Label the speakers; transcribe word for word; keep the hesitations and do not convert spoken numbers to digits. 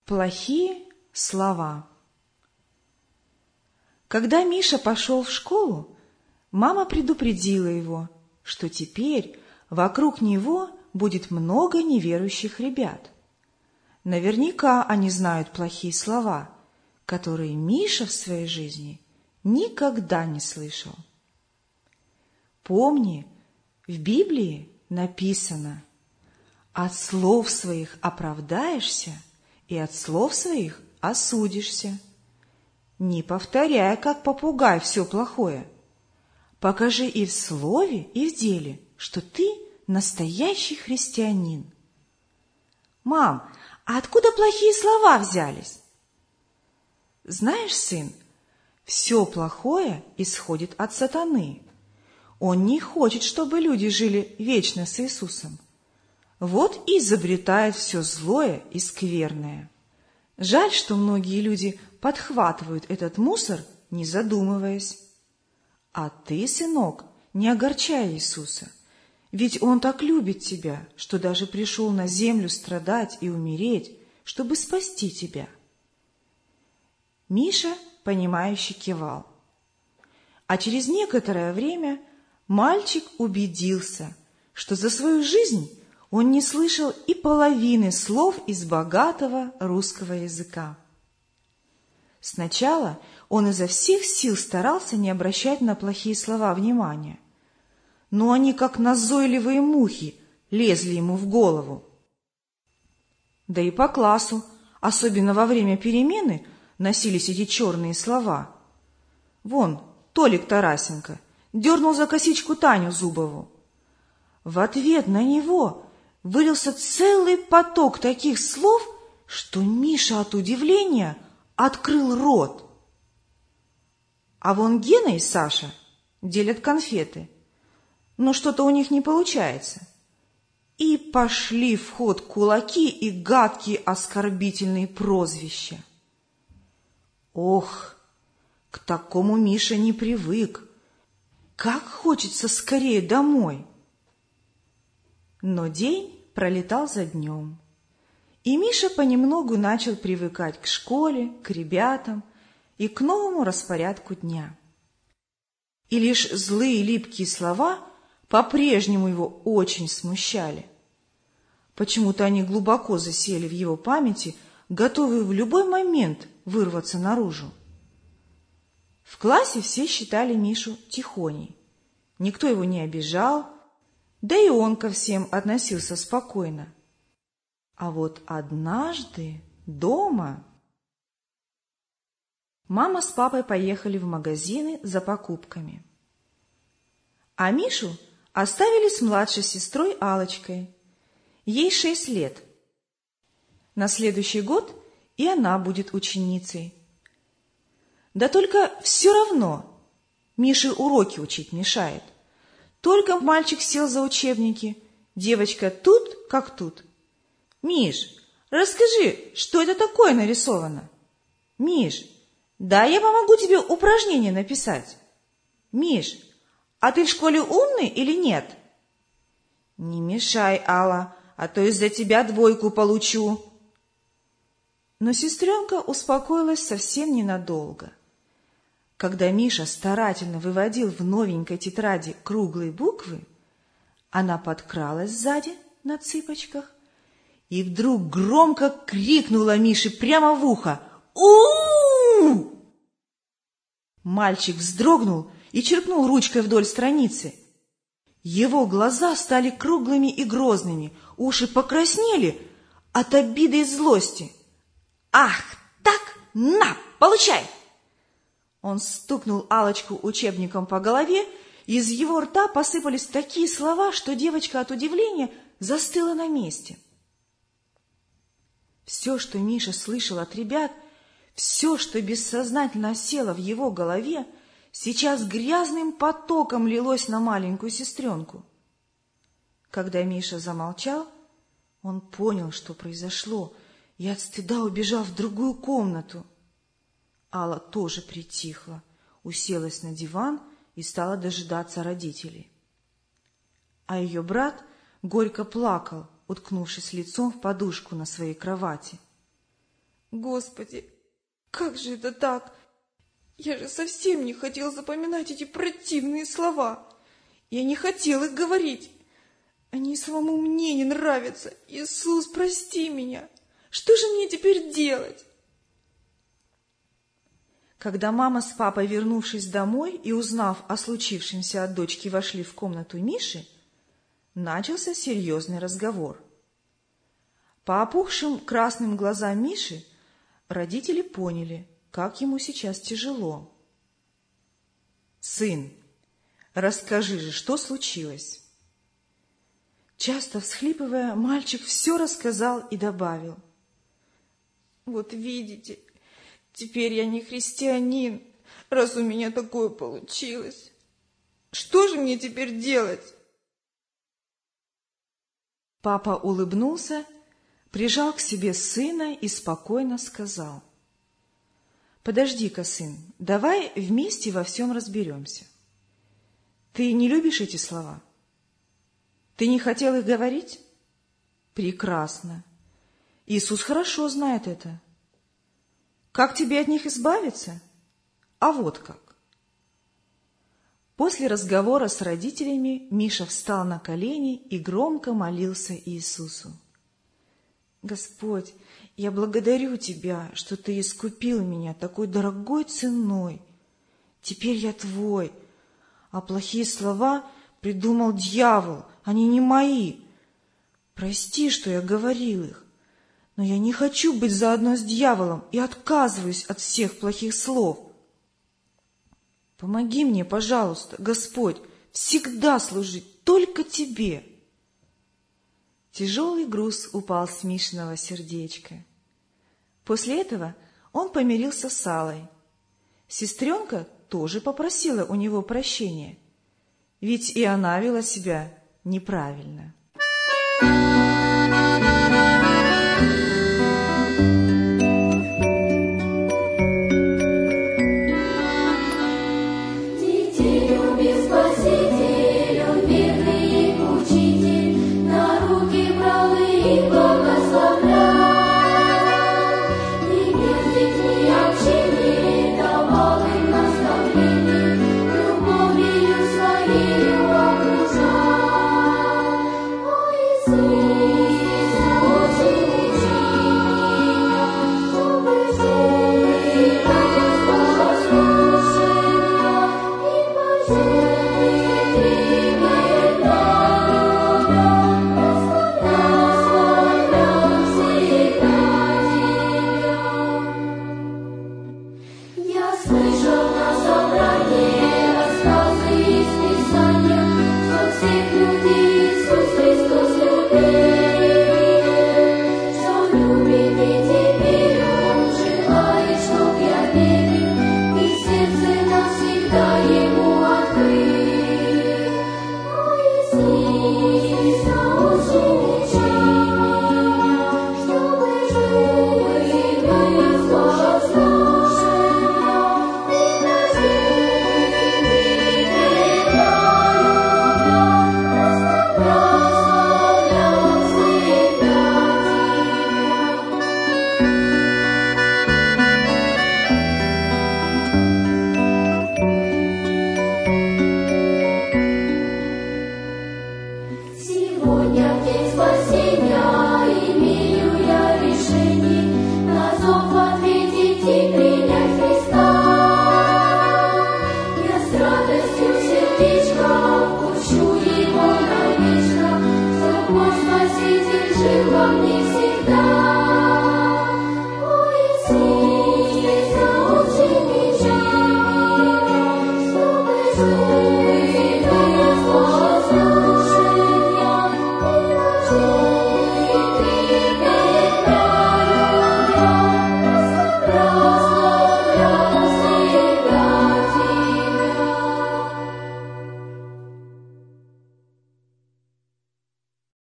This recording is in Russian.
Speaker 1: Плохие слова. Когда Миша пошел в школу, мама предупредила его, что теперь вокруг него будет много неверующих ребят. Наверняка они знают плохие слова, которые Миша в своей жизни никогда не слышал. Помни, в Библии написано: «От слов своих оправдаешься, и от слов своих осудишься». Не повторяй, как попугай, все плохое. Покажи и в слове, и в деле, что ты настоящий христианин. Мам, а откуда плохие слова взялись? Знаешь, сын, все плохое исходит от сатаны. Он не хочет, чтобы люди жили вечно с Иисусом. Вот и изобретает все злое и скверное. Жаль, что многие люди подхватывают этот мусор, не задумываясь. А ты, сынок, не огорчай Иисуса, ведь Он так любит тебя, что даже пришел на землю страдать и умереть, чтобы спасти тебя. Миша, понимающе кивал. А через некоторое время мальчик убедился, что за свою жизнь он не слышал и половины слов из богатого русского языка. Сначала он изо всех сил старался не обращать на плохие слова внимания, но они, как назойливые мухи, лезли ему в голову. Да и по классу, особенно во время перемены, носились эти черные слова. Вон, Толик Тарасенко дернул за косичку Таню Зубову. В ответ на него вылился целый поток таких слов, что Миша от удивления открыл рот. А вон Гена и Саша делят конфеты, но что-то у них не получается. И пошли в ход кулаки и гадкие оскорбительные прозвища. Ох, к такому Миша не привык. Как хочется скорее домой. Но день пролетал за днем, и Миша понемногу начал привыкать к школе, к ребятам и к новому распорядку дня. И лишь злые липкие слова по-прежнему его очень смущали. Почему-то они глубоко засели в его памяти, готовые в любой момент вырваться наружу. В классе все считали Мишу тихоней. Никто его не обижал, да и он ко всем относился спокойно. А вот однажды дома мама с папой поехали в магазины за покупками. А Мишу оставили с младшей сестрой Аллочкой. Ей шесть лет. На следующий год и она будет ученицей. Да только все равно Мише уроки учить мешает. Только мальчик сел за учебники, девочка тут как тут. «Миш, расскажи, что это такое нарисовано?» «Миш, да я помогу тебе упражнение написать». «Миш, а ты в школе умный или нет?» «Не мешай, Алла, а то из-за тебя двойку получу». Но сестренка успокоилась совсем ненадолго. Когда Миша старательно выводил в новенькой тетради круглые буквы, она подкралась сзади на цыпочках и вдруг громко крикнула Мише прямо в ухо: «У-у-у!». Мальчик вздрогнул и черкнул ручкой вдоль страницы. Его глаза стали круглыми и грозными, уши покраснели от обиды и злости. «Ах, так, на, получай!» Он стукнул Аллочку учебником по голове, и из его рта посыпались такие слова, что девочка от удивления застыла на месте. Все, что Миша слышал от ребят, все, что бессознательно осело в его голове, сейчас грязным потоком лилось на маленькую сестренку. Когда Миша замолчал, он понял, что произошло, и от стыда убежал в другую комнату. Алла тоже притихла, уселась на диван и стала дожидаться родителей. А ее брат горько плакал, уткнувшись лицом в подушку на своей кровати. Господи, как же это так? Я же совсем не хотел запоминать эти противные слова. Я не хотел их говорить. Они самому мне не нравятся. Иисус, прости меня. Что же мне теперь делать? Когда мама с папой, вернувшись домой и узнав о случившемся от дочки, вошли в комнату Миши, начался серьезный разговор. По опухшим красным глазам Миши родители поняли, как ему сейчас тяжело. «Сын, расскажи же, что случилось?» Часто всхлипывая, мальчик все рассказал и добавил: «Вот видите, теперь я не христианин, раз у меня такое получилось. Что же мне теперь делать?» Папа улыбнулся, прижал к себе сына и спокойно сказал: «Подожди-ка, сын, давай вместе во всем разберемся. Ты не любишь эти слова? Ты не хотел их говорить? Прекрасно. Иисус хорошо знает это. Как тебе от них избавиться? А вот как». После разговора с родителями Миша встал на колени и громко молился Иисусу: «Господь, я благодарю Тебя, что Ты искупил меня такой дорогой ценой. Теперь я Твой, а плохие слова придумал дьявол, они не мои. Прости, что я говорил их, но я не хочу быть заодно с дьяволом и отказываюсь от всех плохих слов. Помоги мне, пожалуйста, Господь, всегда служить только Тебе». Тяжелый груз упал с Мишиного сердечка. После этого он помирился с Аллой. Сестренка тоже попросила у него прощения, ведь и она вела себя неправильно.
Speaker 2: Спаситель жив во мне.